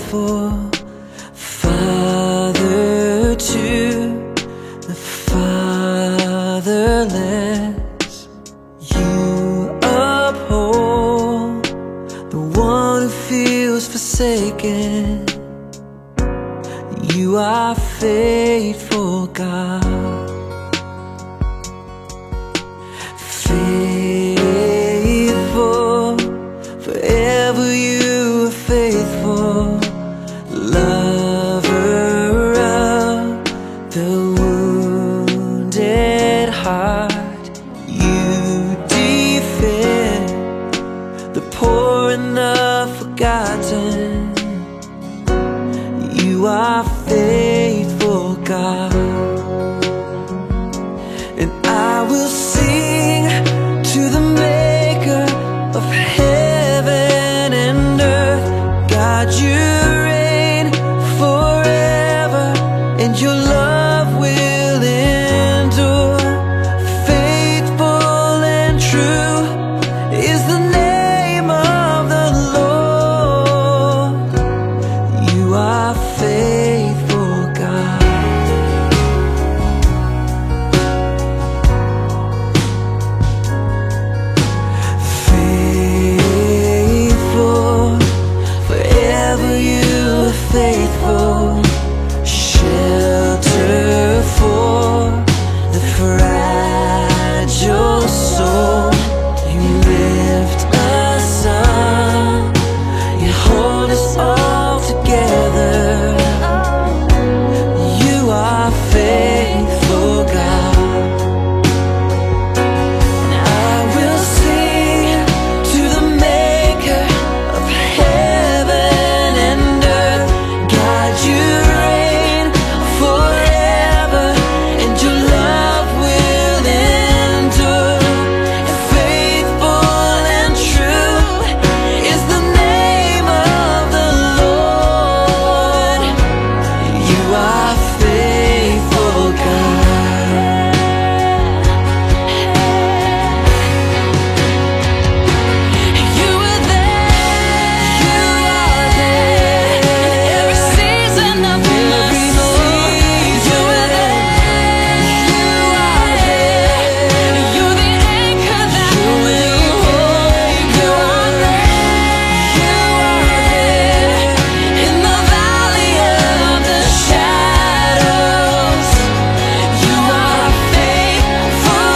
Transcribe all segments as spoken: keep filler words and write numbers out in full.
faithful Father to the fatherless. You uphold the one who feels forsaken. You are faithful, God. Faithful, forever you are faithful. Lover of the wounded heart, you defend the poor and the forgotten. You are faithful, God. And I will sing to the maker of heaven and earth. God, you reign forever, and your love will endure. Faithful and true is the name of the Lord. You are faithful, God. Faithful, forever you are faithful. Shelter for the fragile soul. You lift us up, you hold us all together. You are faithful, God. And I will sing to the maker of heaven and earth. God, you reign forever, and your love will endure. Faithful and true is the name of the Lord. You are faithful, God. You are there, you are there in every season of my soul. You are there, you are there. You're the anchor that will hold. You are there, you are there in the valley of the shadows. You are faithful,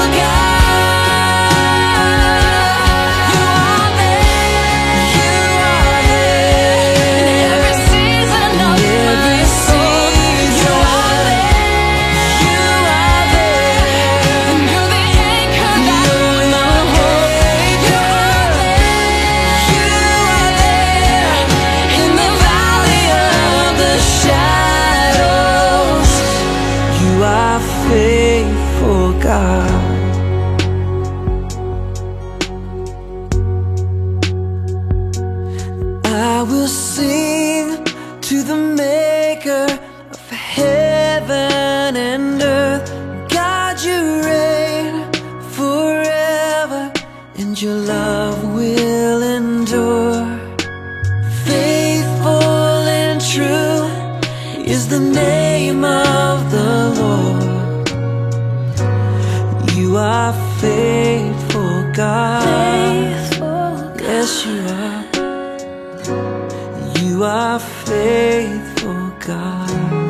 God. You are there, you are there in every season of my soul. You are there, you are there, and you're the anchor that will hold. You are there, you are there in the valley of the shadows. You are faithful, God. I will sing to the maker of heaven and earth. God, you reign forever, and your love will endure. Faithful and true is the name of the Lord. You are faithful, God. Yes, you are. You are faithful, God.